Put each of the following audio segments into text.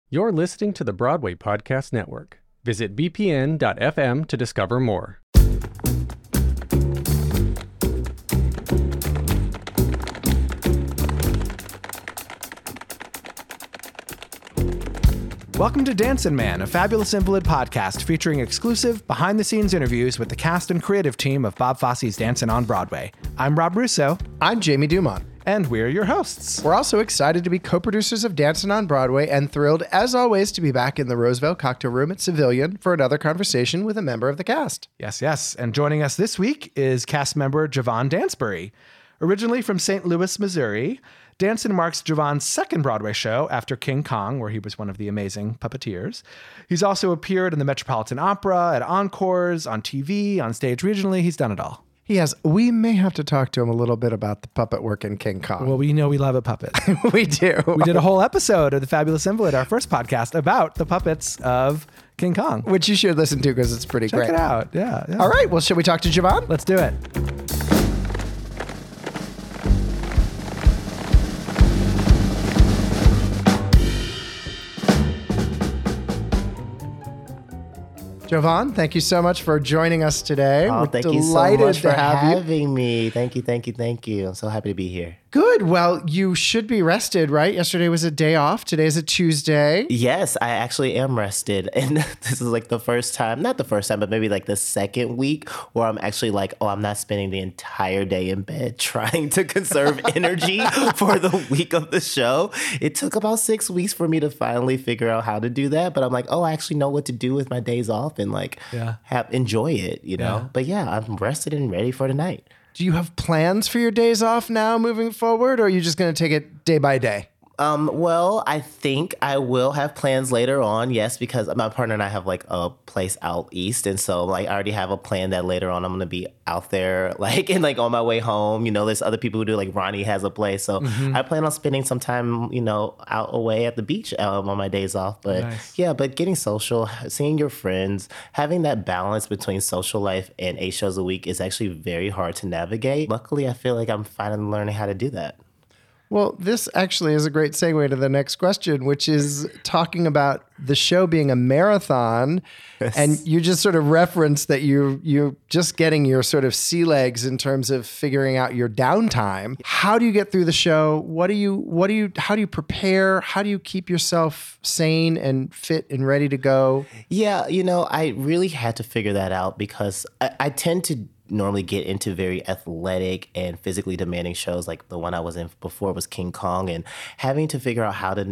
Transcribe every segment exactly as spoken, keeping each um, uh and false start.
You're listening to the Broadway Podcast Network. Visit b p n dot f m to discover more. Welcome to Dancin' Man, a Fabulous Invalid podcast featuring exclusive, behind-the-scenes interviews with the cast and creative team of Bob Fosse's Dancin' on Broadway. I'm Rob Russo. I'm Jamie Dumont. And we're your hosts. We're also excited to be co-producers of Dancin' on Broadway and thrilled, as always, to be back in the Roosevelt Cocktail Room at Civilian for another conversation with a member of the cast. Yes, yes. And joining us this week is cast member Javon Dansbury. Originally from Saint Louis, Missouri, Dancin' marks Javon's second Broadway show after King Kong, where he was one of the amazing puppeteers. He's also appeared in the Metropolitan Opera, at Encores, on T V, on stage regionally. He's done it all. He has. We may have to talk to him a little bit about the puppet work in King Kong. Well, we know we love a puppet. We do. We did a whole episode of The Fabulous Invalid, our first podcast, about the puppets of King Kong. Which you should listen to because it's pretty Check great. Check it out. Yeah, yeah. All right. Well, shall we talk to Javon? Let's do it. Javon, thank you so much for joining us today. Oh, We're thank delighted you so much to for have having you. me. Thank you, thank you, thank you. I'm so happy to be here. Good. Well, you should be rested, right? Yesterday was a day off. Today's a Tuesday. Yes, I actually am rested. And this is like the first time, not the first time, but maybe like the second week where I'm actually like, oh, I'm not spending the entire day in bed trying to conserve energy for the week of the show. It took about six weeks for me to finally figure out how to do that. But I'm like, oh, I actually know what to do with my days off and like yeah. have enjoy it, you know? Yeah. But yeah, I'm rested and ready for tonight. Do you have plans for your days off now moving forward, or are you just going to take it day by day? Um, well, I think I will have plans later on, yes, because my partner and I have like a place out east. And so like I already have a plan that later on I'm going to be out there like and like on my way home. You know, there's other people who do, like Ronnie has a place. So mm-hmm. I plan on spending some time, you know, out away at the beach um, on my days off. But nice. yeah, but getting social, seeing your friends, having that balance between social life and eight shows a week is actually very hard to navigate. Luckily, I feel like I'm finally learning how to do that. Well, this actually is a great segue to the next question, which is talking about the show being a marathon. Yes. And you just sort of referenced that you, you're just getting your sort of sea legs in terms of figuring out your downtime. How do you get through the show? What do you, what do you, how do you prepare? How do you keep yourself sane and fit and ready to go? Yeah, you know, I really had to figure that out because I, I tend to normally get into very athletic and physically demanding shows like the one I was in before was King Kong, and having to figure out how to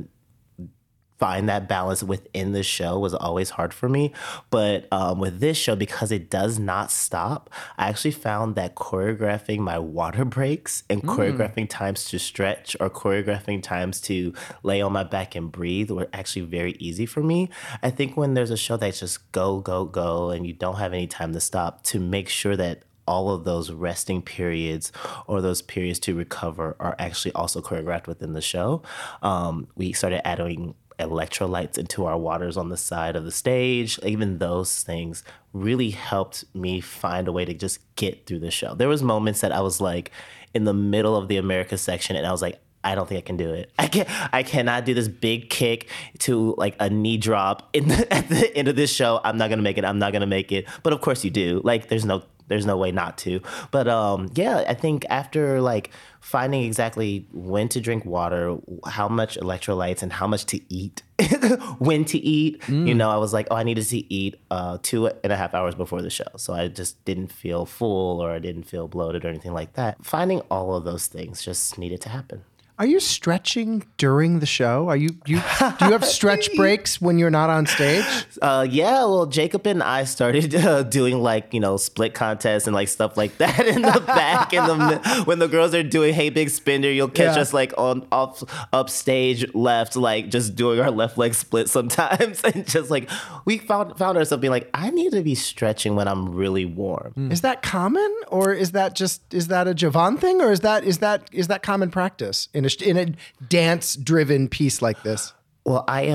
find that balance within the show was always hard for me. But um, with this show, because it does not stop, I actually found that choreographing my water breaks and mm. choreographing times to stretch or choreographing times to lay on my back and breathe were actually very easy for me. I think when there's a show that's just go, go, go, and you don't have any time to stop, to make sure that all of those resting periods or those periods to recover are actually also choreographed within the show. Um, we started adding electrolytes into our waters on the side of the stage. Even those things really helped me find a way to just get through the show. There was moments that I was like in the middle of the America section and I was like, I don't think I can do it. I can't. I cannot do this big kick to like a knee drop in the, at the end of this show. I'm not gonna make it. I'm not gonna make it. But of course you do. Like there's no there's no way not to. But um, yeah, I think after like finding exactly when to drink water, how much electrolytes, and how much to eat, when to eat, mm. you know, I was like, oh, I needed to eat uh, two and a half hours before the show. So I just didn't feel full or I didn't feel bloated or anything like that. Finding all of those things just needed to happen. Are you stretching during the show? Are you, you do you have stretch breaks when you're not on stage? Uh, yeah, well, Jacob and I started uh, doing like, you know, split contests and like stuff like that in the back. And the when the girls are doing Hey Big Spender, you'll catch yeah. us like on off upstage left, like just doing our left leg split sometimes, and just like we found found ourselves being like, I need to be stretching when I'm really warm. Mm. Is that common, or is that just is that a Javon thing, or is that is that is that common practice in a in a dance driven piece like this? Well, I am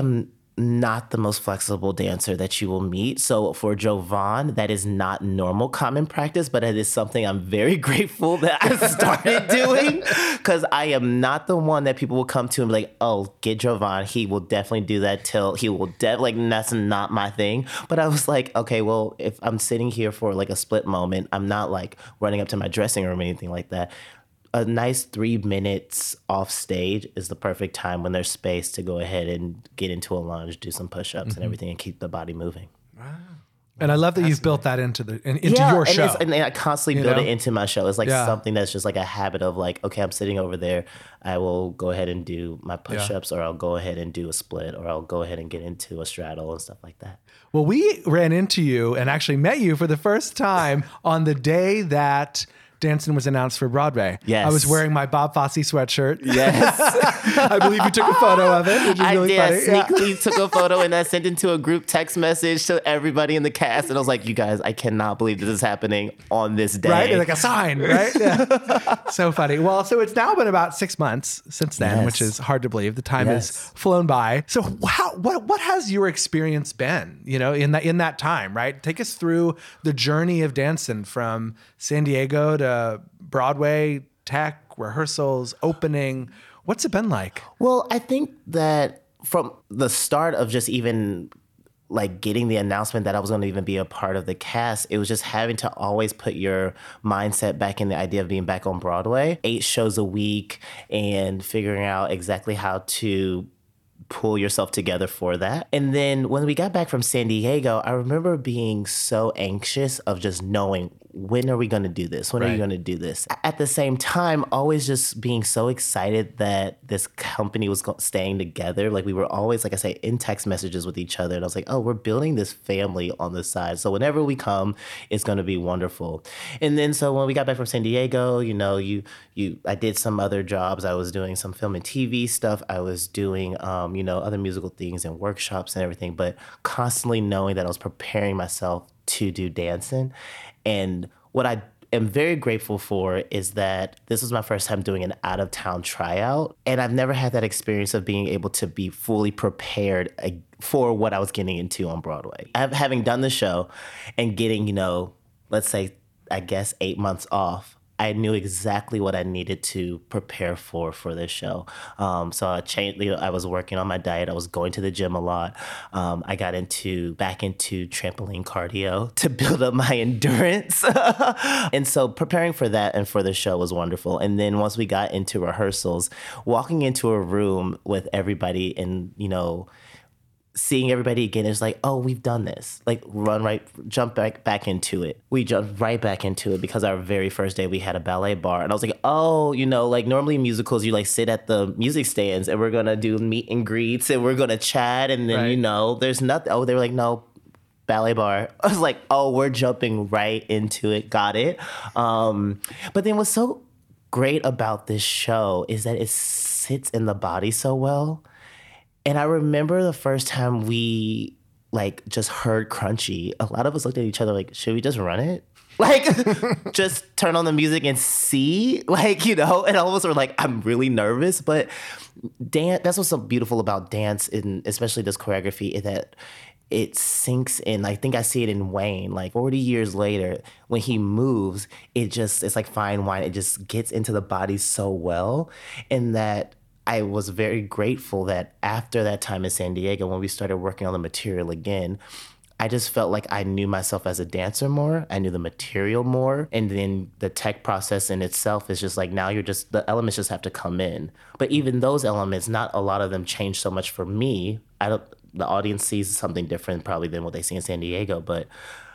not the most flexible dancer that you will meet. So for Jovan, that is not normal common practice, but it is something I'm very grateful that I started doing, because I am not the one that people will come to and be like, oh, get Jovan. He will definitely do that till he will de- like, that's not my thing. But I was like, okay, well, if I'm sitting here for like a split moment, I'm not like running up to my dressing room or anything like that. A nice three minutes off stage is the perfect time when there's space to go ahead and get into a lunge, do some push-ups mm-hmm. and everything, and keep the body moving. Wow. And I love that you've built that into the in, into yeah, your and show. It's, and I constantly you build know? it into my show. It's like yeah. something that's just like a habit of like, okay, I'm sitting over there. I will go ahead and do my push-ups, yeah. or I'll go ahead and do a split, or I'll go ahead and get into a straddle and stuff like that. Well, we ran into you and actually met you for the first time on the day that Dancin' was announced for Broadway. Yes. I was wearing my Bob Fosse sweatshirt. Yes. I believe you took a photo of it, which is I really did. funny. I sneakily yeah. took a photo and I sent it to a group text message to everybody in the cast. And I was like, you guys, I cannot believe this is happening on this day. Right? Like a sign, right? Yeah. So funny. Well, so it's now been about six months since then, yes. which is hard to believe. The time yes. has flown by. So how, what, what has your experience been, you know, in that, in that time, right? Take us through the journey of Dancin' from San Diego to Broadway, tech, rehearsals, opening. What's it been like? Well, I think that from the start of just even like getting the announcement that I was going to even be a part of the cast, it was just having to always put your mindset back in the idea of being back on Broadway, eight shows a week, and figuring out exactly how to pull yourself together for that. And then when we got back from San Diego, I remember being so anxious of just knowing, when are we going to do this? When right. are you going to do this? At the same time, always just being so excited that this company was staying together. Like we were always, like I say, in text messages with each other. And I was like, oh, we're building this family on the side. So whenever we come, it's going to be wonderful. And then so when we got back from San Diego, you know, you, you, I did some other jobs. I was doing some film and T V stuff. I was doing, um, you know, other musical things and workshops and everything, but constantly knowing that I was preparing myself to do Dancin'. And what I am very grateful for is that this was my first time doing an out-of-town tryout. And I've never had that experience of being able to be fully prepared for what I was getting into on Broadway. Having done the show and getting, you know, let's say, I guess, eight months off, I knew exactly what I needed to prepare for for this show. Um, so I changed. You know, I was working on my diet. I was going to the gym a lot. Um, I got into back into trampoline cardio to build up my endurance. And so preparing for that and for the show was wonderful. And then once we got into rehearsals, walking into a room with everybody and, you know, seeing everybody again is like, oh, we've done this. Like, run right, jump back back into it. We jumped right back into it because our very first day we had a ballet bar. And I was like, oh, you know, like normally musicals, you like sit at the music stands and we're going to do meet and greets and we're going to chat. And then, right. you know, there's nothing. Oh, they were like, no, ballet bar. I was like, oh, we're jumping right into it. Got it. Um, but then what's so great about this show is that it sits in the body so well. And I remember the first time we like just heard Crunchy, a lot of us looked at each other like, should we just run it? Like, just turn on the music and see? Like, you know, and all of us were like, I'm really nervous. But dance, that's what's so beautiful about dance, and especially this choreography, is that it sinks in. I think I see it in Wayne, like forty years later, when he moves, it just, it's like fine wine. It just gets into the body so well. And that I was very grateful that after that time in San Diego, when we started working on the material again, I just felt like I knew myself as a dancer more. I knew the material more. And then the tech process in itself is just like, now you're just, the elements just have to come in. But even those elements, not a lot of them change so much for me. I don't, the audience sees something different probably than what they see in San Diego. But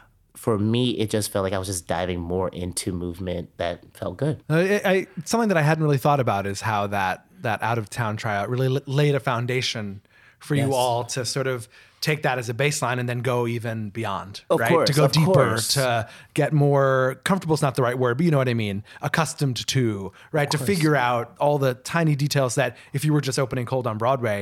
for me, it just felt like I was just diving more into movement that felt good. I, I, something that I hadn't really thought about is how that that out-of-town tryout really laid a foundation for yes. you all to sort of take that as a baseline and then go even beyond, of right? Course, to go of deeper, course. to get more comfortable is not the right word, but you know what I mean, accustomed to, right? To figure out all the tiny details that if you were just opening cold on Broadway,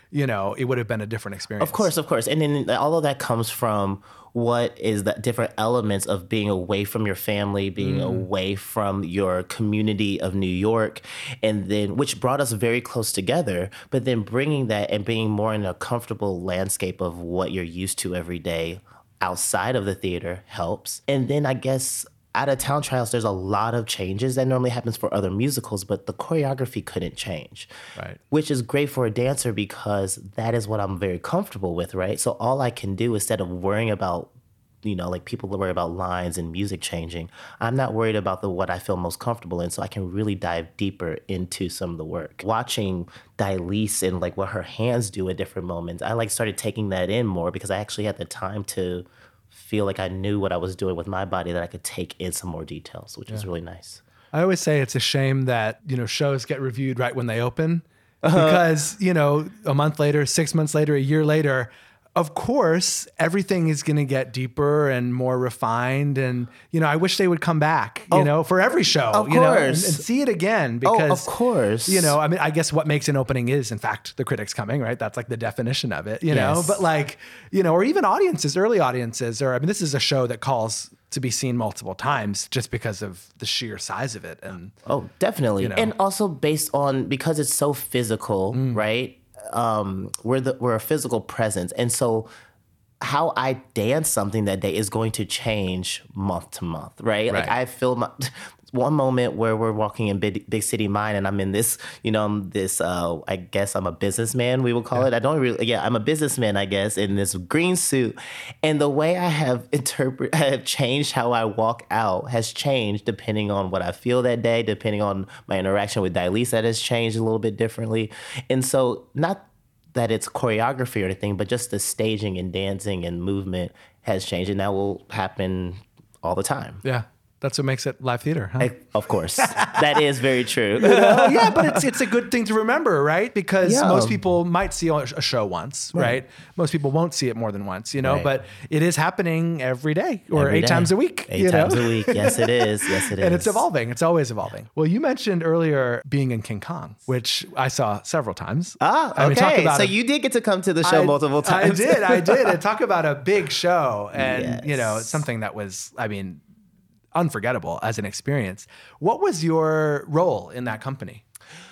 you know, it would have been a different experience. Of course, of course. And then all of that comes from what is the different elements of being away from your family, being mm. away from your community of New York, and then which brought us very close together, but then bringing that and being more in a comfortable landscape of what you're used to every day outside of the theater helps. And then I guess out of town trials, there's a lot of changes that normally happens for other musicals, but the choreography couldn't change. Right. Which is great for a dancer because that is what I'm very comfortable with, right? So all I can do instead of worrying about, you know, like people worry about lines and music changing, I'm not worried about the what I feel most comfortable in, so I can really dive deeper into some of the work. Watching Dailise and like what her hands do at different moments, I like started taking that in more because I actually had the time to feel like I knew what I was doing with my body, that I could take in some more details, which yeah. is really nice. I always say it's a shame that, you know, shows get reviewed right when they open uh-huh. because, you know, a month later, six months later, a year later, of course, everything is going to get deeper and more refined. And, you know, I wish they would come back, you oh, know, for every show, of you course. know, and, and see it again because, oh, of course. you know, I mean, I guess what makes an opening is, in fact, the critics coming, right? That's like the definition of it, you yes. know, but like, you know, or even audiences, early audiences, or I mean, this is a show that calls to be seen multiple times just because of the sheer size of it. And oh, definitely. You know. And also based on, because it's so physical, mm. right? Um, we're the we're a physical presence, and so how I dance something that day is going to change month to month, right? right. Like I feel my one moment where we're walking in big, big city mind, and I'm in this, you know, I'm this. Uh, I guess I'm a businessman, we will call yeah. it. I don't really, yeah, I'm a businessman, I guess, in this green suit, and the way I have interpret, I have changed how I walk out has changed depending on what I feel that day, depending on my interaction with Dailise that has changed a little bit differently, and so not that it's choreography or anything, but just the staging and dancing and movement has changed, and that will happen all the time. Yeah. That's what makes it live theater, huh? I, of course. That is very true. You know? Yeah, but it's it's a good thing to remember, right? Because yeah. most people might see a show once, right? right? Most people won't see it more than once, you know, right. but it is happening every day or every eight day. times a week. Eight you times know? a week. Yes, it is. Yes, it is. And it's evolving. It's always evolving. Well, you mentioned earlier being in King Kong, which I saw several times. Ah, okay. I mean, talk about so a, you did get to come to the show I, multiple times. I did. I did. And talk about a big show and, yes. you know, something that was, I mean, unforgettable as an experience. What was your role in that company?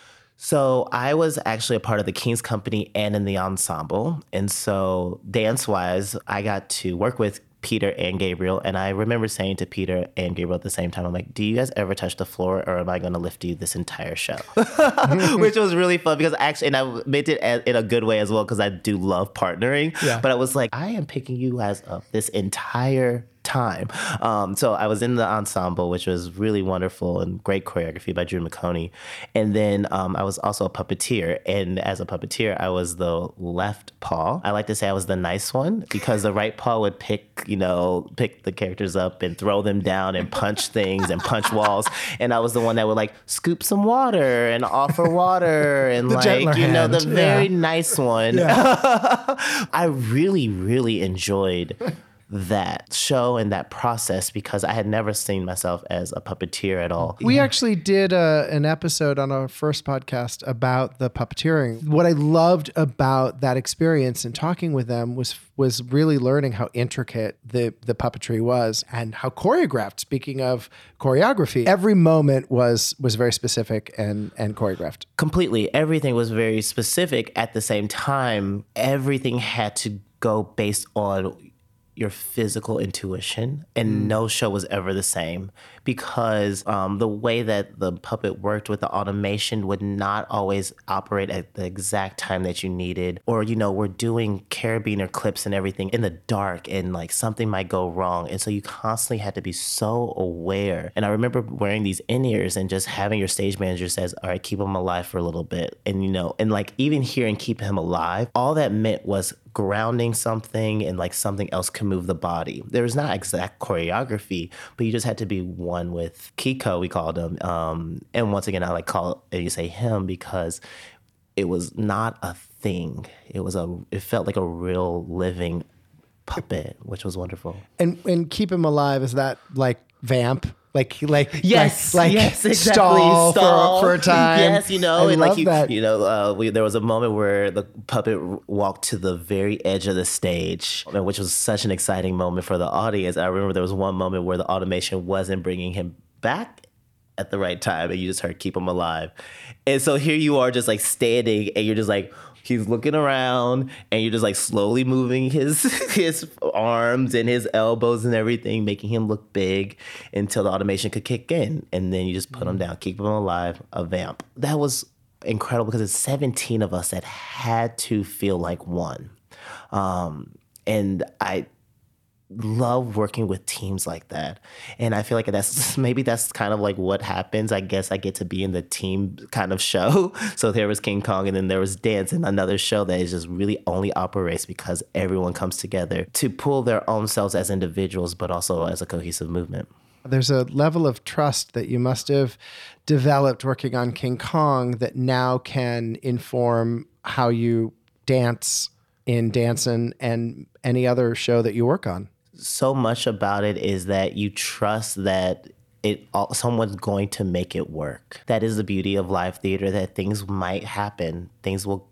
So I was actually a part of the King's Company and in the ensemble. And so dance-wise, I got to work with Peter and Gabriel. And I remember saying to Peter and Gabriel at the same time, I'm like, do you guys ever touch the floor, or am I going to lift you this entire show? Which was really fun because actually, and I meant it in a good way as well, because I do love partnering. Yeah. But I was like, I am picking you guys up this entire time. Um, so I was in the ensemble, which was really wonderful and great choreography by Drew McConey. And then um, I was also a puppeteer. And as a puppeteer, I was the left paw. I like to say I was the nice one because the right paw would pick, you know, pick the characters up and throw them down and punch things and punch walls. And I was the one that would like scoop some water and offer water and like, you hand. know, the very yeah. nice one. Yeah. I really, really enjoyed that show and that process because I had never seen myself as a puppeteer at all. We actually did a, an episode on our first podcast about the puppeteering. What I loved about that experience and talking with them was was really learning how intricate the, the puppetry was and how choreographed. Speaking of choreography, every moment was was very specific and, and choreographed. Completely. Everything was very specific. At the same time, everything had to go based on your physical intuition, and mm. no show was ever the same because um, the way that the puppet worked with the automation would not always operate at the exact time that you needed. Or, you know, we're doing carabiner clips and everything in the dark and like something might go wrong. And so you constantly had to be so aware. And I remember wearing these in-ears and just having your stage manager says, all right, keep him alive for a little bit. And, you know, and like even hearing keep him alive, all that meant was grounding something and like something else can move the body. There was not exact choreography, but you just had to be one with Kiko, we called him. Um, and once again, I like call it, you say him because it was not a thing. It was a, it felt like a real living puppet, which was wonderful. And and keep him alive, is that like vamp? Like like Yes, like, like yes, exactly. stall, Stall. For, for a time. Yes, you know, I and love like you, that. you know, uh, we, there was a moment where the puppet walked to the very edge of the stage, which was such an exciting moment for the audience. I remember there was one moment where the automation wasn't bringing him back at the right time, and you just heard "Keep him alive," and so here you are, just like standing, and you're just like. He's looking around, and you're just like slowly moving his his arms and his elbows and everything, making him look big until the automation could kick in. And then you just put him down, keep him alive, a vamp. That was incredible because it's seventeen of us that had to feel like one. Um, and I love working with teams like that. And I feel like that's maybe that's kind of like what happens. I guess I get to be in the team kind of show. So there was King Kong, and then there was Dance, and another show that is just really only operates because everyone comes together to pull their own selves as individuals, but also as a cohesive movement. There's a level of trust that you must have developed working on King Kong that now can inform how you dance in Dancin' and any other show that you work on. So much about it is that you trust that it someone's going to make it work. That is the beauty of live theater, that things might happen. Things will,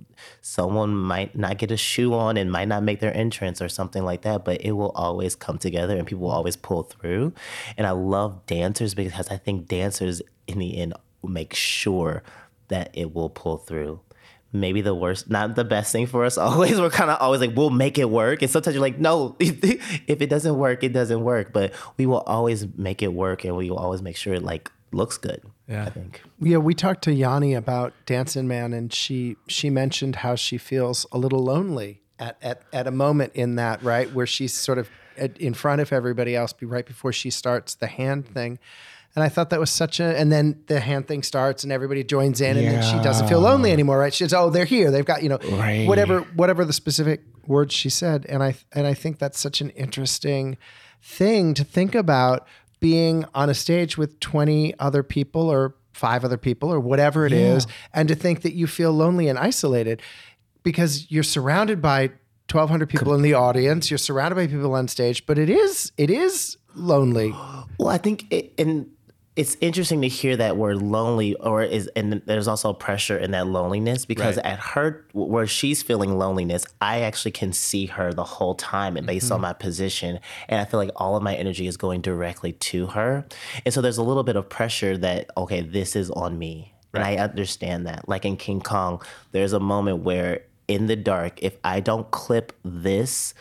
someone might not get a shoe on and might not make their entrance or something like that, but it will always come together and people will always pull through. And I love dancers because I think dancers in the end make sure that it will pull through. Maybe the worst, not the best thing for us always. We're kind of always like, we'll make it work. And sometimes you're like, no, if it doesn't work, it doesn't work. But we will always make it work, and we will always make sure it like looks good. Yeah, I think. Yeah, we talked to Yanni about Dancin' Man, and she she mentioned how she feels a little lonely at, at, at a moment in that, right, where she's sort of at, in front of everybody else, be right before she starts the hand thing. And I thought that was such a, and then the hand thing starts and everybody joins in, and yeah. then she doesn't feel lonely anymore, right? She's, oh, they're here. They've got, you know, right. whatever, whatever the specific words she said. And I, and I think that's such an interesting thing to think about, being on a stage with twenty other people or five other people or whatever it yeah. is. And to think that you feel lonely and isolated because you're surrounded by twelve hundred people in the audience. You're surrounded by people on stage, but it is, it is lonely. Well, I think it, in, it's interesting to hear that word lonely, or is, and there's also pressure in that loneliness because right. at her, where she's feeling loneliness, I actually can see her the whole time and based mm-hmm. on my position. And I feel like all of my energy is going directly to her. And so there's a little bit of pressure that, okay, this is on me. Right. And I understand that. Like in King Kong, there's a moment where in the dark, if I don't clip this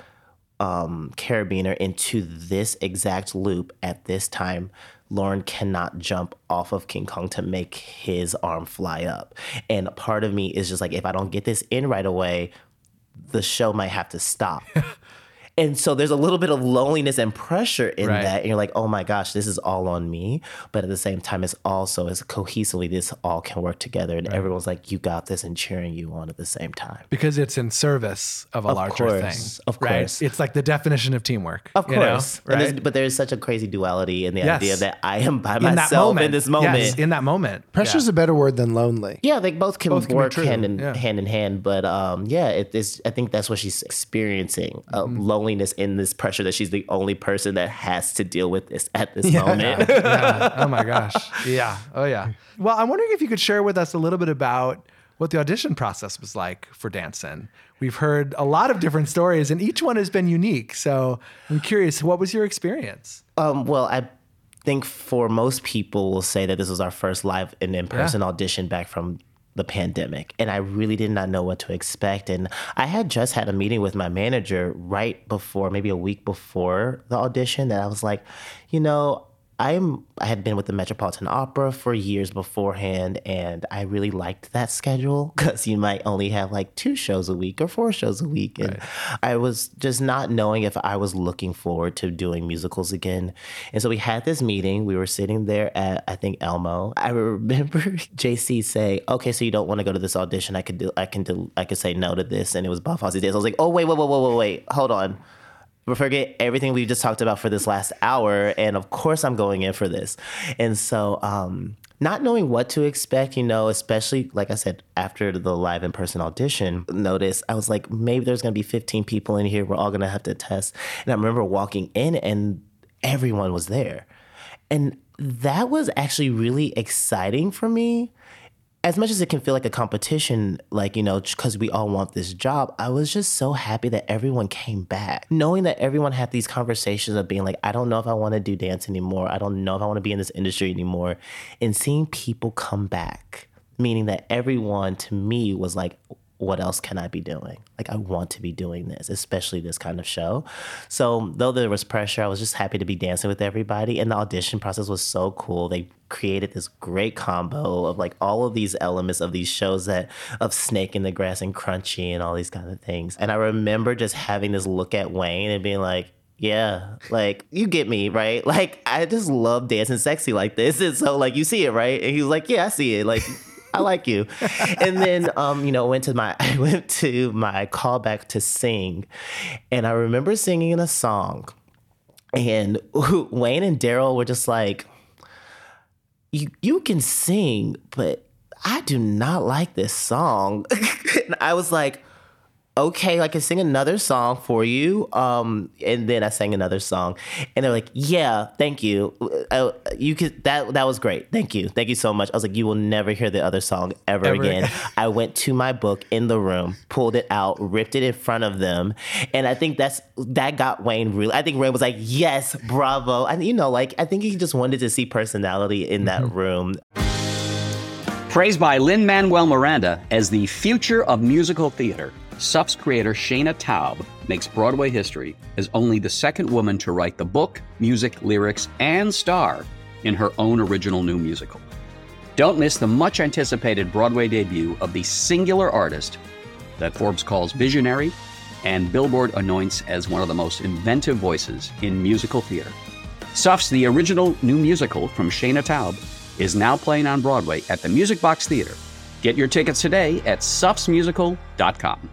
um, carabiner into this exact loop at this time, Lauren cannot jump off of King Kong to make his arm fly up. And part of me is just like, if I don't get this in right away, the show might have to stop. And so there's a little bit of loneliness and pressure in right. that. And you're like, oh my gosh, this is all on me. But at the same time, it's also, as cohesively, this all can work together. And right. everyone's like, you got this, and cheering you on at the same time. Because it's in service of a of larger course, thing. Of right? course. It's like the definition of teamwork. Of course. You know? Right? There's, but there's such a crazy duality in the yes. idea that I am by in myself in this moment. Yes, in that moment. Pressure's yeah. a better word than lonely. Yeah, they both can both work can hand in, yeah. hand in hand. But um, yeah, it is. I think that's what she's experiencing, uh, mm-hmm. loneliness in this pressure that she's the only person that has to deal with this at this yeah. moment. yeah. Oh my gosh. Yeah. Oh yeah. Well, I'm wondering if you could share with us a little bit about what the audition process was like for Dancin'. We've heard a lot of different stories, and each one has been unique. So I'm curious, what was your experience? Um, well, I think for most people will say that this was our first live and in-person yeah. audition back from the pandemic. And I really did not know what to expect. And I had just had a meeting with my manager right before, maybe a week before the audition, that I was like, you know, I'm, I had been with the Metropolitan Opera for years beforehand, and I really liked that schedule because you might only have like two shows a week or four shows a week. And right. I was just not knowing if I was looking forward to doing musicals again. And so we had this meeting. We were sitting there at, I think, Elmo. I remember J C say, okay, so you don't want to go to this audition. I could do, I can do, I could say no to this. And it was Bob Fosse's Days. I was like, oh, wait, wait, wait, wait, wait, wait, hold on. But forget everything we just talked about for this last hour. And of course I'm going in for this. And so um, not knowing what to expect, you know, especially, like I said, after the live in-person audition notice, I was like, maybe there's going to be fifteen people in here. We're all going to have to test. And I remember walking in and everyone was there. And that was actually really exciting for me. As much as it can feel like a competition, like, you know, because we all want this job, I was just so happy that everyone came back. Knowing that everyone had these conversations of being like, I don't know if I want to do dance anymore. I don't know if I want to be in this industry anymore. And seeing people come back, meaning that everyone to me was like, what else can I be doing? Like, I want to be doing this, especially this kind of show. So though there was pressure, I was just happy to be dancing with everybody. And the audition process was so cool. They created this great combo of like all of these elements of these shows that of Snake in the Grass and Crunchy and all these kind of things. And I remember just having this look at Wayne and being like, yeah, like, you get me, right? Like, I just love dancing sexy like this. And so, like, you see it, right? And he was like, yeah, I see it. Like, I like you. And then, um, you know, went to my, I went to my callback to sing. And I remember singing a song. And Wayne and Daryl were just like, you, you can sing, but I do not like this song. And I was like, okay, I can sing another song for you. Um, and then I sang another song, and they're like, yeah, thank you. Uh, you could, that, that was great. Thank you. Thank you so much. I was like, you will never hear the other song ever, ever again. again. I went to my book in the room, pulled it out, ripped it in front of them. And I think that's, that got Wayne really, I think Wayne was like, yes, bravo. And you know, like, I think he just wanted to see personality in that mm-hmm. room. Praised by Lin-Manuel Miranda as the future of musical theater, S U F's creator Shana Taub makes Broadway history as only the second woman to write the book, music, lyrics, and star in her own original new musical. Don't miss the much-anticipated Broadway debut of the singular artist that Forbes calls visionary and Billboard anoints as one of the most inventive voices in musical theater. S U F's The Original New Musical from Shana Taub is now playing on Broadway at the Music Box Theater. Get your tickets today at sufs musical dot com.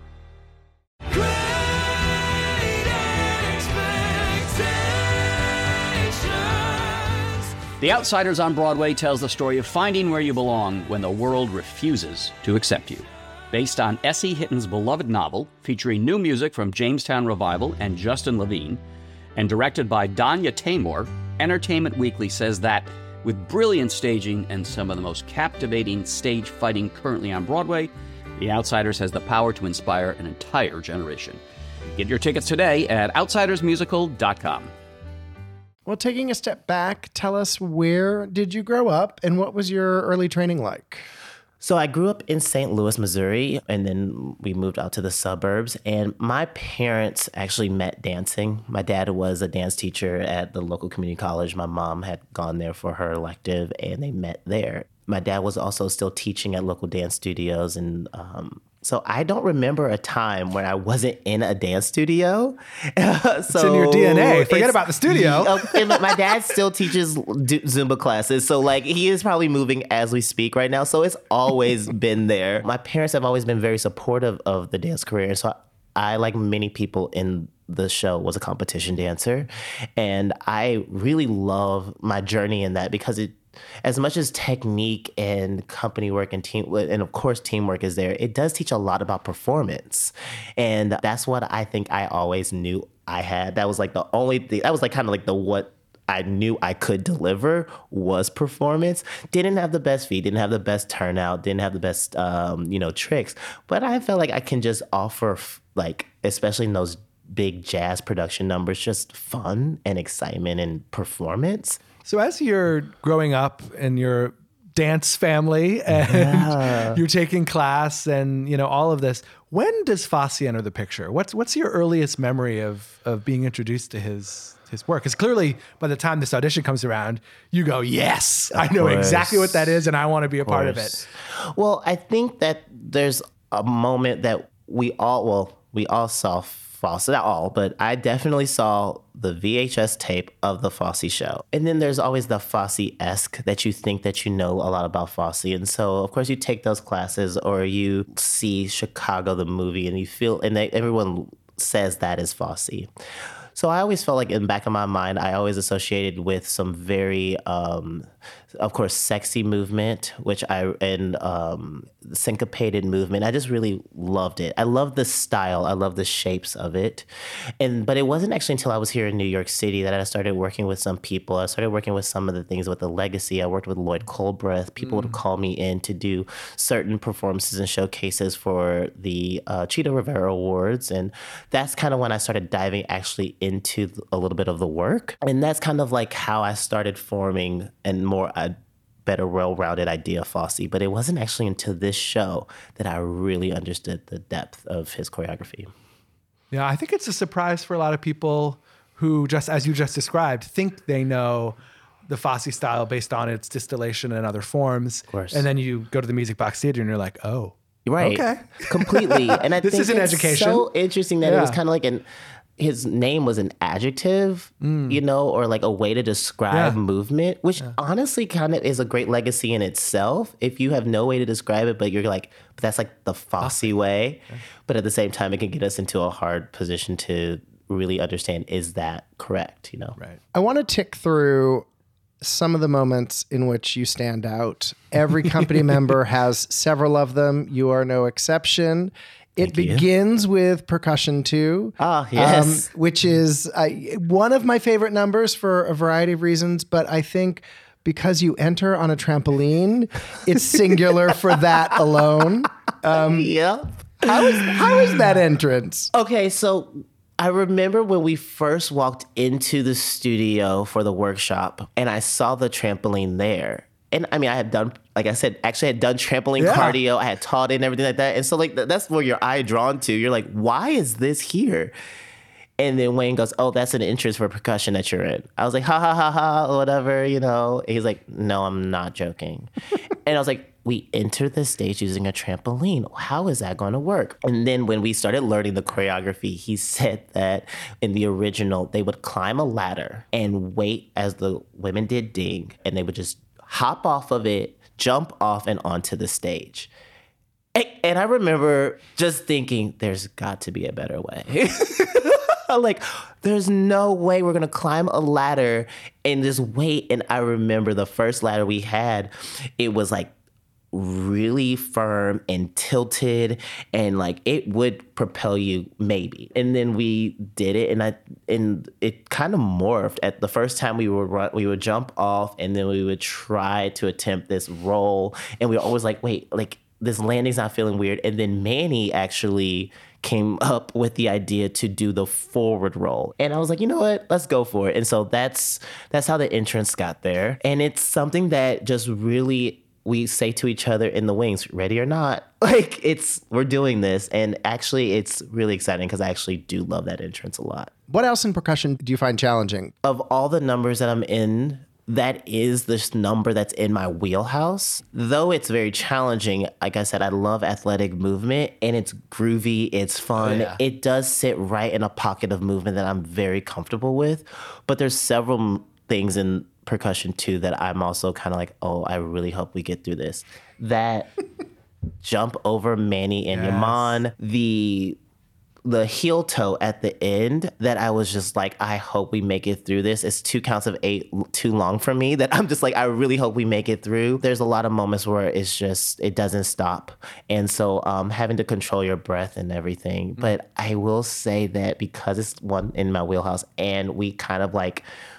The Outsiders on Broadway tells the story of finding where you belong when the world refuses to accept you. Based on S E. Hitton's beloved novel, featuring new music from Jamestown Revival and Justin Levine, and directed by Danya Taymor, Entertainment Weekly says that with brilliant staging and some of the most captivating stage fighting currently on Broadway, The Outsiders has the power to inspire an entire generation. Get your tickets today at outsiders musical dot com. Well, taking a step back, tell us, where did you grow up and what was your early training like? So I grew up in Saint Louis, Missouri, and then we moved out to the suburbs. And my parents actually met dancing. My dad was a dance teacher at the local community college. My mom had gone there for her elective, and they met there. My dad was also still teaching at local dance studios. And um, so I don't remember a time when I wasn't in a dance studio. so it's in your D N A. Forget about the studio. And my dad still teaches Zumba classes. So like he is probably moving as we speak right now. So it's always been there. My parents have always been very supportive of the dance career. So I, I like many people in the show, was a competition dancer. And I really love my journey in that because it, as much as technique and company work and team, and of course teamwork is there, it does teach a lot about performance. And that's what I think I always knew I had. That was like the only thing, that was like kind of like the what I knew I could deliver was performance. Didn't have the best feet, didn't have the best turnout, didn't have the best, um, you know, tricks. But I felt like I can just offer, like, especially in those big jazz production numbers, just fun and excitement and performance. So as you're growing up in your dance family and yeah. you're taking class and, you know, all of this, when does Fosse enter the picture? What's what's your earliest memory of of being introduced to his his work? Because clearly by the time this audition comes around, you go, yes, of I know course. exactly what that is and I want to be a of part of it. Well, I think that there's a moment that we all, well, we all saw Fosse, not all, but I definitely saw the V H S tape of the Fosse show. And then there's always the Fosse-esque that you think that you know a lot about Fosse. And so, of course, you take those classes or you see Chicago, the movie, and you feel, and they, everyone says that is Fosse. So I always felt like in the back of my mind, I always associated with some very um, of course, sexy movement, which I, and um, syncopated movement. I just really loved it. I love the style. I love the shapes of it. And, but it wasn't actually until I was here in New York City that I started working with some people. I started working with some of the things with the legacy. I worked with Lloyd Colbreth. People mm. would call me in to do certain performances and showcases for the uh, Chita Rivera Awards. And that's kind of when I started diving actually into a little bit of the work. And that's kind of like how I started forming and more a better, well-rounded idea of Fosse. But it wasn't actually until this show that I really understood the depth of his choreography. Yeah, I think it's a surprise for a lot of people who, just as you just described, think they know the Fosse style based on its distillation and other forms. Of course. And then you go to the Music Box Theater and you're like, oh, right. Okay. Completely. And I this think is an it's education. so interesting that yeah. it was kind of like an, his name was an adjective, mm. you know, or like a way to describe yeah. movement, which yeah. honestly kind of is a great legacy in itself. If you have no way to describe it, but you're like, but that's like the Fosse way. Okay. But at the same time, it can get us into a hard position to really understand, is that correct, you know? Right. I want to tick through some of the moments in which you stand out. Every company member has several of them. You are no exception. It Thank begins you. with Percussion two, oh, yes. um, which is uh, one of my favorite numbers for a variety of reasons, but I think because you enter on a trampoline, it's singular for that alone. Um, yep. How is, how is that entrance? Okay, so I remember when we first walked into the studio for the workshop and I saw the trampoline there. And I mean, I had done, like I said, actually I had done trampoline yeah. cardio. I had taught it and everything like that. And so like, that's where your eye drawn to. You're like, why is this here? And then Wayne goes, oh, that's an entrance for percussion that you're in. I was like, ha, ha, ha, ha, whatever, you know. And he's like, no, I'm not joking. And I was like, we entered the stage using a trampoline. How is that going to work? And then when we started learning the choreography, he said that in the original, they would climb a ladder and wait as the women did ding, and they would just hop off of it, jump off and onto the stage. And, and I remember just thinking, there's got to be a better way. Like, there's no way we're going to climb a ladder and just wait. And I remember the first ladder we had, it was like really firm and tilted, and like it would propel you maybe. And then we did it, and I and it kind of morphed. At the first time we would run, we would jump off, and then we would try to attempt this roll, and we were always like, wait, like this landing's not feeling weird. And then Manny actually came up with the idea to do the forward roll. And I was like, you know what, let's go for it. And so that's that's how the entrance got there. And it's something that just really, we say to each other in the wings, ready or not, like it's, we're doing this. And actually it's really exciting because I actually do love that entrance a lot. What else in percussion do you find challenging? Of all the numbers that I'm in, that is this number that's in my wheelhouse. Though it's very challenging, like I said, I love athletic movement, and it's groovy, it's fun. Oh, yeah. It does sit right in a pocket of movement that I'm very comfortable with. But there's several things in percussion too that I'm also kind of like, oh, I really hope we get through this. That jump over Manny and yes. Yaman, the the heel toe at the end that I was just like, I hope we make it through this. It's two counts of eight too long for me that I'm just like, I really hope we make it through. There's a lot of moments where it's just, it doesn't stop. And so um, having to control your breath and everything. Mm-hmm. But I will say that because it's one in my wheelhouse and we kind of like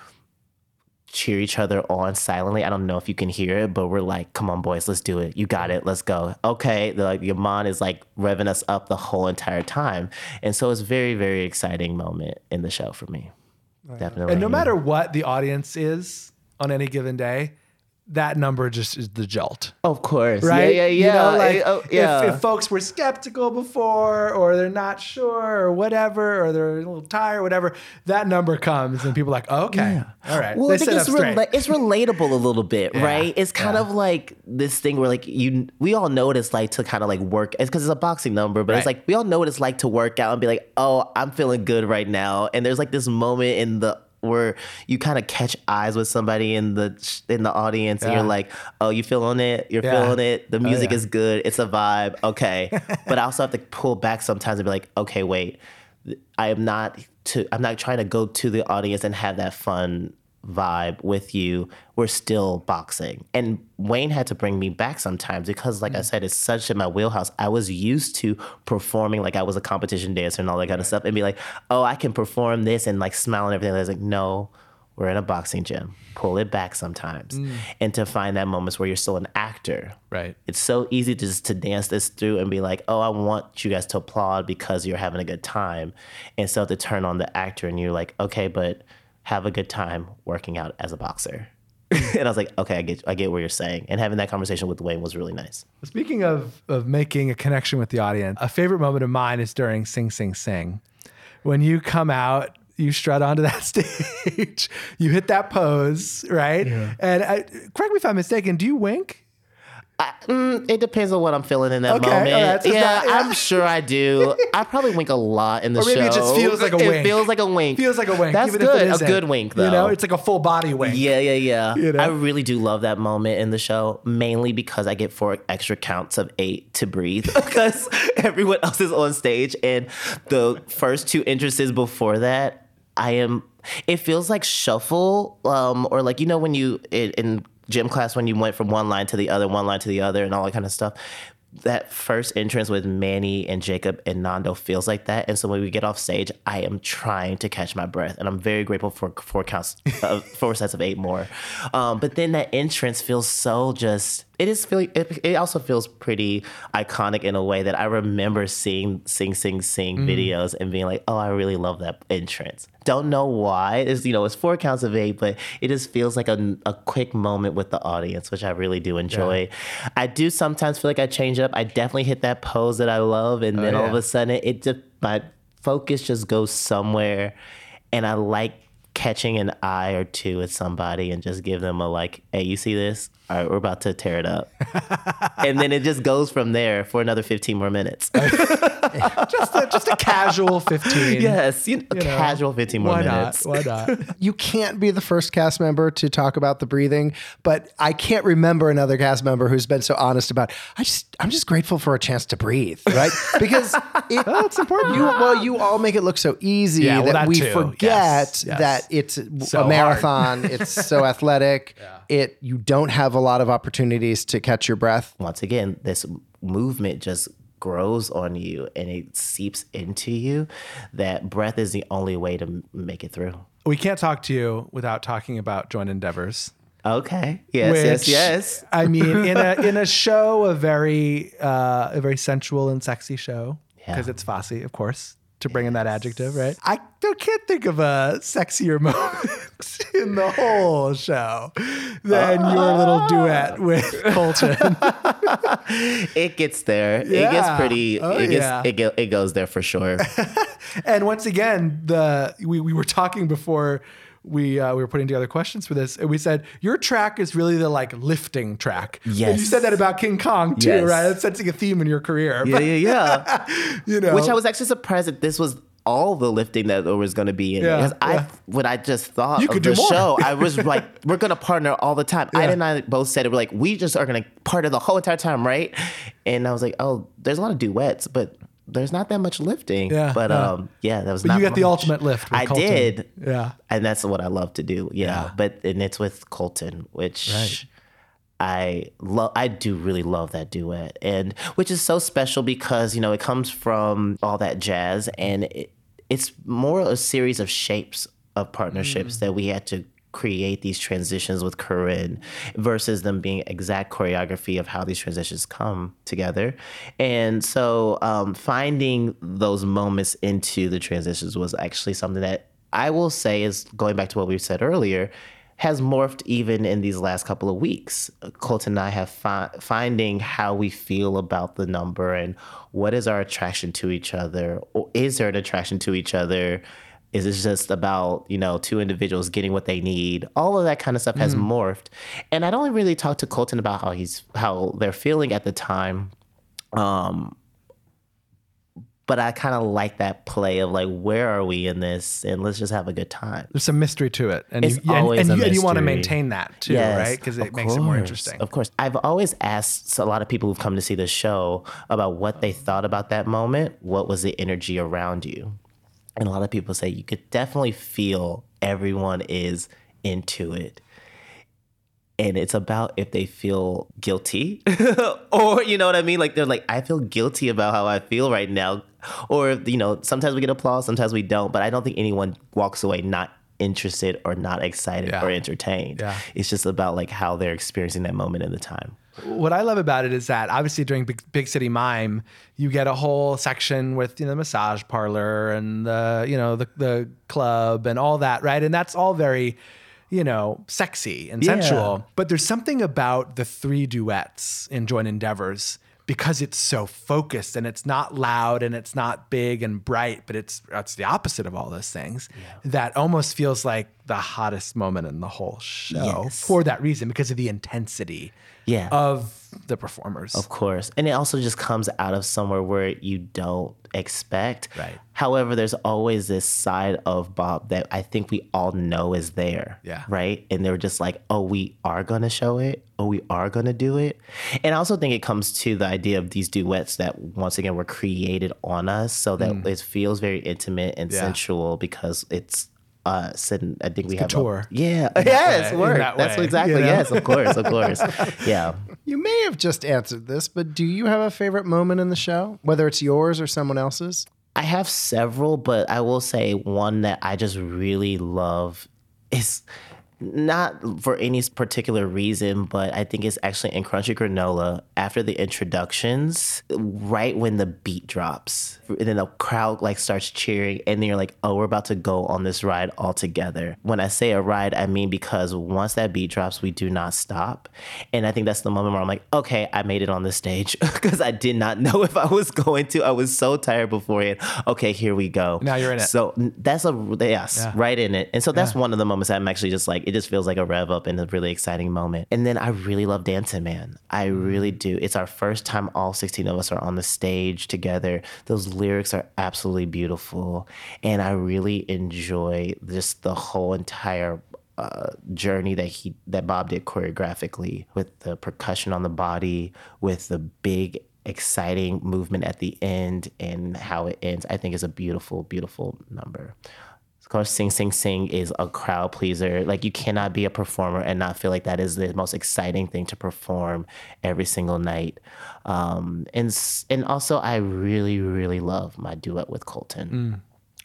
cheer each other on silently. I don't know if you can hear it, but we're like, come on, boys, let's do it. You got it. Let's go. Okay. The, like Yaman is like revving us up the whole entire time. And so it's a very, very exciting moment in the show for me. Right. Definitely. And no matter what the audience is on any given day, that number just is the jolt. Of course. Right? Yeah, yeah, yeah. You know, like, oh, yeah. if, if folks were skeptical before, or they're not sure, or whatever, or they're a little tired, or whatever, that number comes and people are like, oh, okay, yeah. all right. Well, they I think it's, rela- it's relatable a little bit, yeah. right? It's kind yeah. of like this thing where like you, we all know what it's like to kind of like work, it's because it's a boxing number, but right. it's like, we all know what it's like to work out and be like, oh, I'm feeling good right now. And there's like this moment in the where you kind of catch eyes with somebody in the in the audience yeah. and you're like, oh, you feeling it? You're yeah. feeling it? The music oh, yeah. is good. It's a vibe. Okay. But I also have to pull back sometimes and be like, okay, wait, I am not to, I'm not trying to go to the audience and have that fun vibe with you, we're still boxing. And Wayne had to bring me back sometimes because, like mm. I said, it's such in my wheelhouse. I was used to performing like I was a competition dancer and all that kind of stuff and be like, oh, I can perform this and like smile and everything. I was like, no, we're in a boxing gym. Pull it back sometimes. Mm. And to find that moments where you're still an actor. Right. It's so easy to just to dance this through and be like, oh, I want you guys to applaud because you're having a good time. And so to turn on the actor and you're like, okay, but have a good time working out as a boxer. And I was like, okay, I get I get what you're saying. And having that conversation with Wayne was really nice. Speaking of, of making a connection with the audience, a favorite moment of mine is during Sing, Sing, Sing. When you come out, you strut onto that stage, you hit that pose, right? Yeah. And I, correct me if I'm mistaken, do you wink? I, mm, it depends on what I'm feeling in that okay, moment. Right, so yeah, not, yeah, I'm sure I do. I probably wink a lot in the show. Or maybe show. it just feels like a it wink. It feels like a wink. Feels like a wink. That's even good. If it a good wink, though. You know, it's like a full body wink. Yeah, yeah, yeah. You know? I really do love that moment in the show, mainly because I get four extra counts of eight to breathe because everyone else is on stage. And the first two entrances before that, I am, it feels like shuffle um, or like, you know, when you, in, in gym class, when you went from one line to the other, one line to the other and all that kind of stuff. That first entrance with Manny and Jacob and Nando feels like that. And so when we get off stage, I am trying to catch my breath. And I'm very grateful for four counts, uh, four sets of eight more. Um, but then that entrance feels so just, it is feeling, it, it also feels pretty iconic in a way that I remember seeing Sing, Sing, Sing mm. videos and being like, oh, I really love that entrance. Don't know why. It's, you know, it's four counts of eight, but it just feels like a, a quick moment with the audience, which I really do enjoy. Yeah. I do sometimes feel like I change up. I definitely hit that pose that I love. And then oh, yeah. all of a sudden, it just, my focus just goes somewhere. And I like catching an eye or two at somebody and just give them a like, hey, you see this? All right, we're about to tear it up. And then it just goes from there for another fifteen more minutes. just, a, just a casual fifteen. Yes, you know, you a know, casual fifteen more why minutes. Not? Why not? You can't be the first cast member to talk about the breathing, but I can't remember another cast member who's been so honest about, I just, I'm just grateful for a chance to breathe, right? Because it, oh, it's important. You, well, you all make it look so easy yeah, well, that, that we too. forget yes, yes. that it's so a marathon. It's so athletic. Yeah. It you don't have a lot of opportunities to catch your breath. Once again, this movement just grows on you and it seeps into you. That breath is the only way to make it through. We can't talk to you without talking about Joint Endeavors. Okay. Yes. Which, yes. Yes. I mean, in a in a show, a very uh, a very sensual and sexy show because yeah. it's Fosse, of course. To bring yes. in that adjective, right? I can't think of a sexier moment in the whole show than uh, your little duet with Colton. It gets there. Yeah. It gets pretty. Oh, it, gets, yeah. it, get, it goes there for sure. And once again, the we, we were talking before we uh, we were putting together questions for this, and we said your track is really the like lifting track. Yes, and you said that about King Kong too, yes. right? It's sensing a theme in your career. Yeah, yeah, yeah. You know, which I was actually surprised that this was all the lifting that there was going to be in yeah, it. Because yeah. I, when I just thought you of could the do more. show, I was like, we're going to partner all the time. Yeah. I and I both said it. We're like, we just are going to partner the whole entire time, right? And I was like, oh, there's a lot of duets, but there's not that much lifting. Yeah, but yeah. um, yeah, that was. But not you got much. the ultimate lift. With I Colton. did. Yeah, and that's what I love to do. Yeah, yeah. but and it's with Colton, which. Right. I love, I do really love that duet, and which is so special because, you know, it comes from all that jazz, and it, it's more a series of shapes of partnerships mm. that we had to create these transitions with Corinne versus them being exact choreography of how these transitions come together. And so um, finding those moments into the transitions was actually something that I will say is, going back to what we said earlier, has morphed even in these last couple of weeks. Colton and I have fi- finding how we feel about the number and what is our attraction to each other. Or is there an attraction to each other? Is it just about, you know, two individuals getting what they need? All of that kind of stuff has mm. morphed. And I don't really talk to Colton about how he's how they're feeling at the time. Um, But I kind of like that play of like, where are we in this? And let's just have a good time. There's some mystery to it. And it's you, always and, a and, you, and you want to mystery. maintain that too, yes, right? Because it makes course, it more interesting. Of course. I've always asked a lot of people who've come to see the show about what they thought about that moment. What was the energy around you? And a lot of people say you could definitely feel everyone is into it. And it's about if they feel guilty or, you know what I mean? Like, they're like, I feel guilty about how I feel right now. Or, you know, sometimes we get applause, sometimes we don't. But I don't think anyone walks away not interested or not excited Yeah. or entertained. Yeah. It's just about like how they're experiencing that moment in the time. What I love about it is that obviously during Big, Big City Mime, you get a whole section with, you know, the massage parlor and the, you know, the, the club and all that, right? And that's all very, you know, sexy and Yeah. sensual. But there's something about the three duets in Joint Endeavors because it's so focused and it's not loud and it's not big and bright, but it's it's the opposite of all those things. That almost feels like the hottest moment in the whole show Yes. for that reason, because of the intensity Yeah. of the performers. Of course. And it also just comes out of somewhere where you don't expect. Right. However, there's always this side of Bob that I think we all know is there. Yeah. Right. And they're just like, oh, we are going to show it. Oh, we are going to do it. And I also think it comes to the idea of these duets that, once again, were created on us so that it feels very intimate and Yeah. sensual because it's us. And I think we have. couture. A, yeah. Yes. way, in Word. that That's way, exactly. you know? Yes. Of course. Of course. Yeah. You may have just answered this, but do you have a favorite moment in the show, whether it's yours or someone else's? I have several, but I will say one that I just really love is not for any particular reason, but I think it's actually in Crunchy Granola after the introductions, right when the beat drops, and then the crowd like starts cheering, and then you're like, oh, we're about to go on this ride all together. When I say a ride, I mean because once that beat drops, we do not stop. And I think that's the moment where I'm like, okay, I made it on the stage because I did not know if I was going to. I was so tired beforehand. Okay, here we go. Now you're in it. So that's a, yes, Yeah. right in it. And so that's one of the moments I'm actually just like, it just feels like a rev up and a really exciting moment. And then I really love Dancing Man. I really do. It's our first time all sixteen of us are on the stage together. Those lyrics are absolutely beautiful. And I really enjoy just the whole entire uh, journey that he that Bob did choreographically, with the percussion on the body, with the big exciting movement at the end and how it ends. I think is a beautiful, beautiful number. Of course, Sing Sing Sing is a crowd pleaser. Like, you cannot be a performer and not feel like that is the most exciting thing to perform every single night. Um, and s- and also, I really, really love my duet with Colton.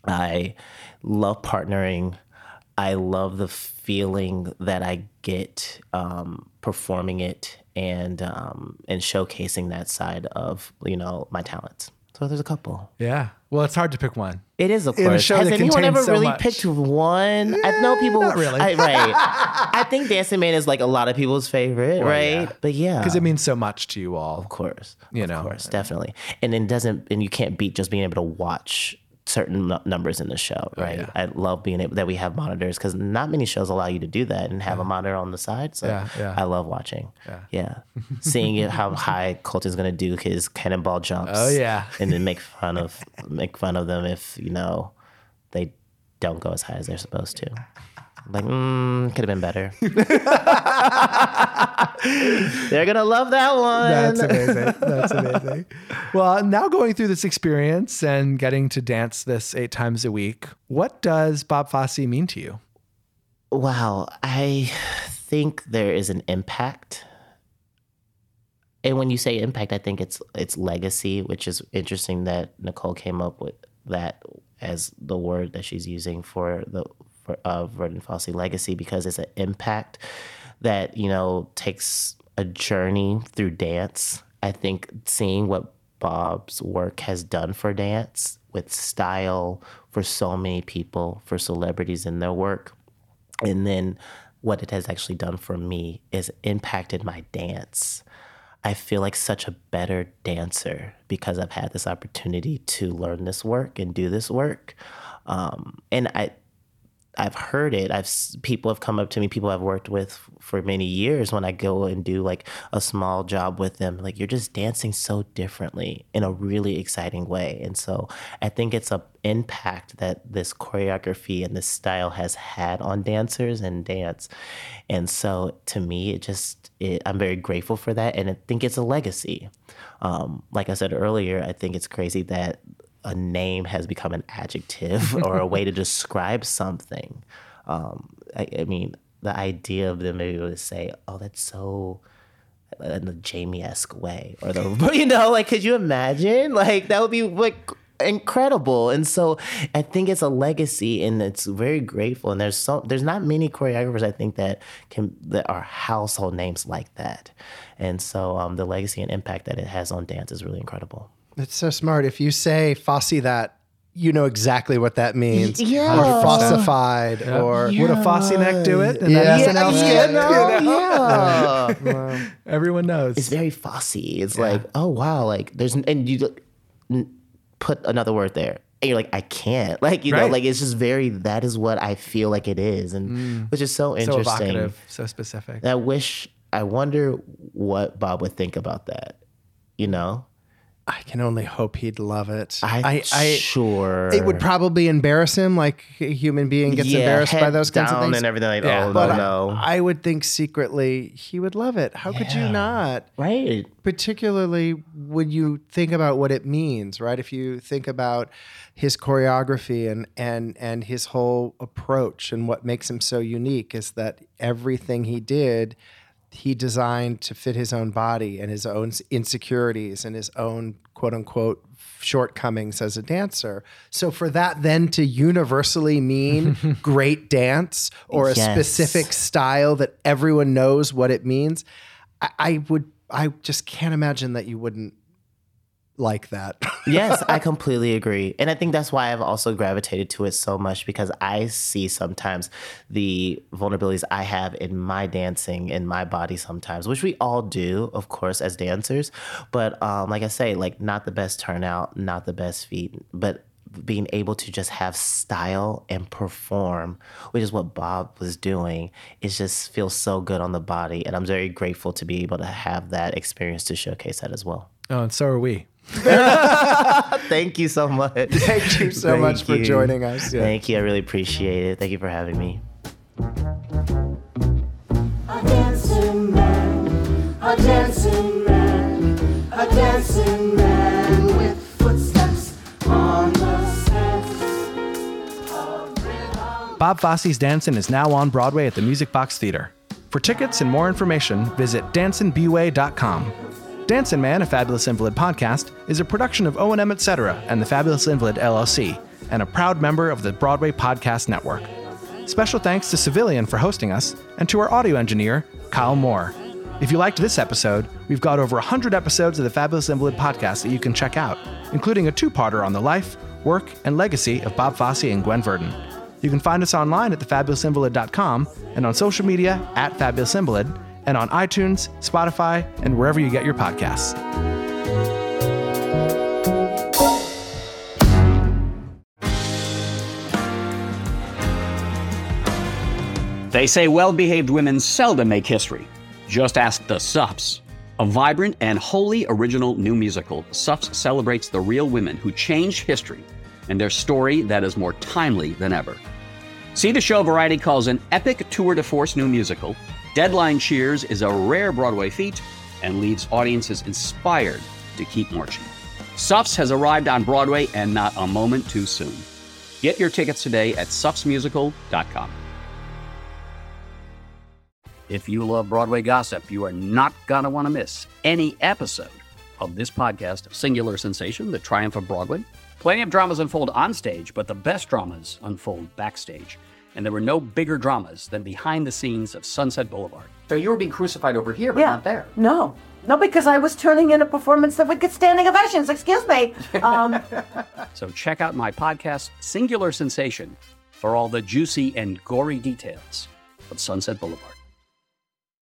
I love partnering. I love the feeling that I get um, performing it and um, and showcasing that side of, you know, my talents. So there's a couple. Yeah. Well, it's hard to pick one. It is, of In a course. show Has that anyone contains ever so really much. picked one? I know people. not really. I, right. I think Dancing Man is like a lot of people's favorite, right? yeah. But yeah, Because it means so much to you all. of course, You of know. course, definitely. And it doesn't, and you can't beat just being able to watch certain nu- numbers in the show, right? yeah. I love being able that we have monitors because not many shows allow you to do that and have a monitor on the side. So Yeah, yeah. I love watching. Yeah, seeing it, how high Colton's gonna do his cannonball jumps. Oh, yeah. and then make fun of make fun of them if you know they don't go as high as they're supposed to. Like, mm, could have been better. They're gonna love that one. That's amazing. That's amazing. Well, now going through this experience and getting to dance this eight times a week, what does Bob Fosse mean to you? Wow, I think there is an impact. And when you say impact, I think it's it's legacy, which is interesting that Nicole came up with that as the word that she's using for the for uh, Vernon Fosse legacy, because it's an impact that, you know, takes a journey through dance. I think seeing what Bob's work has done for dance with style for so many people, for celebrities in their work, and then what it has actually done for me is impacted my dance. I feel like such a better dancer because I've had this opportunity to learn this work and do this work. Um, and I, I've heard it. I've s- people have come up to me, people I've worked with for many years, when I go and do like a small job with them, like, you're just dancing so differently in a really exciting way. And so I think it's a impact that this choreography and this style has had on dancers and dance. And so to me, it just, it, I'm very grateful for that. And I think it's a legacy. Um, like I said earlier, I think it's crazy that a name has become an adjective or a way to describe something. Um, I, I mean, the idea of them being able to say, oh, that's so in the Jamie-esque way, or the, you know, like, could you imagine? Like, that would be like incredible. And so I think it's a legacy, and it's very grateful. And there's so there's not many choreographers I think that can that are household names like that. And so um, the legacy and impact that it has on dance is really incredible. It's so smart. If you say Fosse that, you know exactly what that means. Yeah. Or fossified, Yeah. or Would a Fosse neck do it? And Yeah. that Yeah, S N L skit? you know, yeah. Everyone knows. It's very Fosse. It's like, oh wow, like there's and you n- put another word there, and you're like, I can't, like you know, Right. like it's just very. That is what I feel like it is, and which is so so interesting. evocative, so specific. And I wish, I wonder what Bob would think about that. You know, I can only hope he'd love it. I, sure It would probably embarrass him, like a human being gets yeah, embarrassed by head those kinds of down things. and everything. Like, Yeah. oh But no, I, no, I would think secretly he would love it. How could you Yeah. not? right? Particularly when you think about what it means, right? If you think about his choreography and and and his whole approach, and what makes him so unique is that everything he did, he designed to fit his own body and his own insecurities and his own quote unquote shortcomings as a dancer. So for that then to universally mean great dance or a Yes. specific style that everyone knows what it means, I, I would, I just can't imagine that you wouldn't like that. Yes, I completely agree. And I think that's why I've also gravitated to it so much, because I see sometimes the vulnerabilities I have in my dancing, in my body sometimes, which we all do, of course, as dancers. But um, like I say, like not the best turnout, not the best feet, but being able to just have style and perform, which is what Bob was doing, it just feels so good on the body. And I'm very grateful to be able to have that experience to showcase that as well. Oh, and so are we. Thank you so much. Thank you so Thank much for you. joining us. Yeah. Thank you. I really appreciate it. Thank you for having me. A dancing man, a dancing man, a dancing man with footsteps on the sands of rhythm. Bob Fosse's Dancin' is now on Broadway at the Music Box Theater. For tickets and more information, visit dancin b way dot com. Dancin' Man, a Fabulous Invalid podcast, is a production of O and M et cetera and the Fabulous Invalid L L C, and a proud member of the Broadway Podcast Network. Special thanks to Civilian for hosting us, and to our audio engineer, Kyle Moore. If you liked this episode, we've got over one hundred episodes of the Fabulous Invalid podcast that you can check out, including a two-parter on the life, work, and legacy of Bob Fosse and Gwen Verdon. You can find us online at the fabulous invalid dot com and on social media at Fabulous Invalid, and on iTunes, Spotify, and wherever you get your podcasts. They say well-behaved women seldom make history. Just ask the Suffs. A vibrant and wholly original new musical, Suffs celebrates the real women who changed history and their story that is more timely than ever. See the show Variety calls an epic tour de force new musical. Deadline cheers is a rare Broadway feat and leaves audiences inspired to keep marching. Suffs has arrived on Broadway, and not a moment too soon. Get your tickets today at suffs musical dot com. If you love Broadway gossip, you are not going to want to miss any episode of this podcast, Singular Sensation, The Triumph of Broadway. Plenty of dramas unfold on stage, but the best dramas unfold backstage. And there were no bigger dramas than behind the scenes of Sunset Boulevard. So you were being crucified over here, but Yeah. not there. No. No, because I was turning in a performance that would get standing ovations. Excuse me. Um, So check out my podcast, Singular Sensation, for all the juicy and gory details of Sunset Boulevard.